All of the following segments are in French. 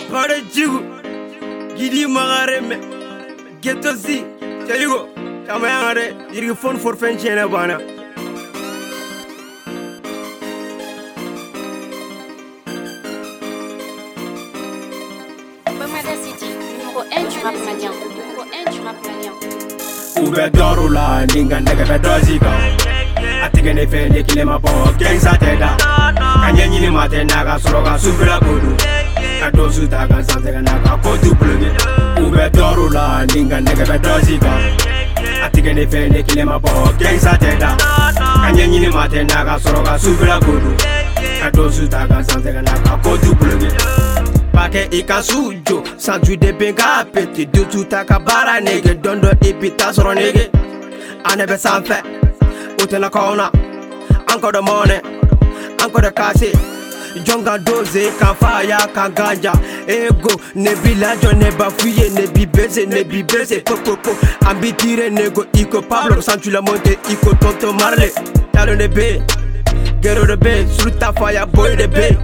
Pare jigu Gidi magareme Ghetto si Chayigo Kamayangare Yirgi phone for fenchene bana Bamada City, numéro 1 du rap malien. Numéro 1 du rap malien. Ube dorula ninga nega bedozika Atigene fende kilema po gangsa teda Kanye nyini mate naga soroga sufila kudu Kadosu taga sanzega naga kotu plugi Ube dorula ninga nega bedozika Atigene fende kilema po gangsa teda Kanye nyini mate naga soroga sufila kudu Kadosu taga sanzega naga kotu plugi Pake ika sujo, santu de benga peti Dutu taka bara nege, dondo ipita soro nege Anebe sanfe, utena kona Anko de mone, anko de kasi Jonga doze, kan faya, kan ganja Ego, ne bilajo, ne bafuye, ne bibese Popopo, ambitire nego, iko Pablo Santu la monte, iko tonto marle Talo de be, gero de be Suluta faya, boy de be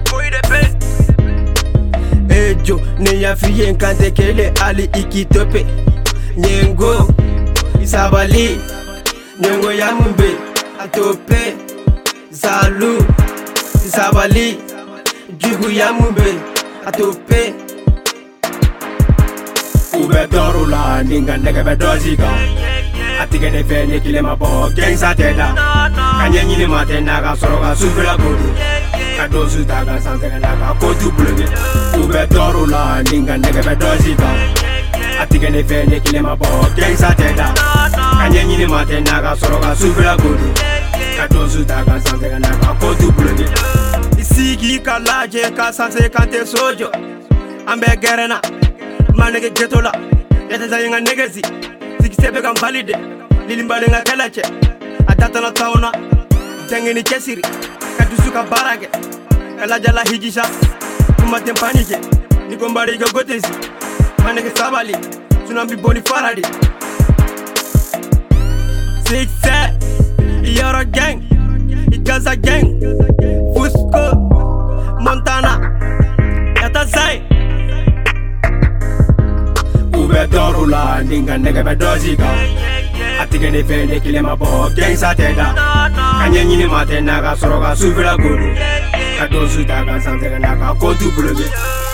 Ejo, ne ya fiye nkante kele ali ikitope Nyengo, isabali Nyengo ya mumbe, atope Zalu, isabali Jugu ya mumbe, atope Ube dorula, ninga nega bedozika Atigene fene kilema po gangsa teda Kanye nyini mate naga soroga sufila kudu Kadosu taga sanzega naga kotu plugi Ube dorula ninga nega bedozika Atigene fene kilema po gangsa teda Kanye nyini mate naga soroga sufila kudu Kadosu taga sanzega naga kotu plugi Isigi kalaje ka sanse kante sojo Ambe gerena Manege getola Yata zayinga negezi Siki sebe kan valide Lilimbale nga kelache Atatana tauna Tengeni chesiri Kadusuka barage Kala jala hijisha Kumate mpanike Nikombari iga gotezi Manege sabali Tsunambi boni faradi Sikse Yoro gang Igaza gang Fusco Montana Yata zay Ube dorula ninga nega bedozika Atigene fende kilema po gangsa teda Kanye nyini mate naga soroga sufila kudu Kadosu taga sanzega naga kotu plugi